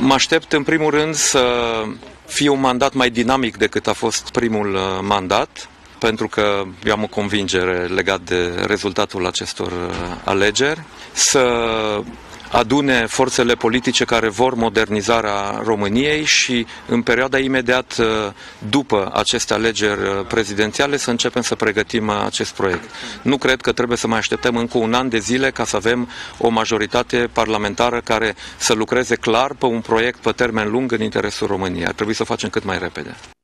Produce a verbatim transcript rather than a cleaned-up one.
Mă aștept în primul rând să fie un mandat mai dinamic decât a fost primul mandat, pentru că eu am o convingere legat de rezultatul acestor alegeri, să adune forțele politice care vor modernizarea României și în perioada imediat după aceste alegeri prezidențiale să începem să pregătim acest proiect. Nu cred că trebuie să mai așteptăm încă un an de zile ca să avem o majoritate parlamentară care să lucreze clar pe un proiect pe termen lung în interesul României. Ar trebui să o facem cât mai repede.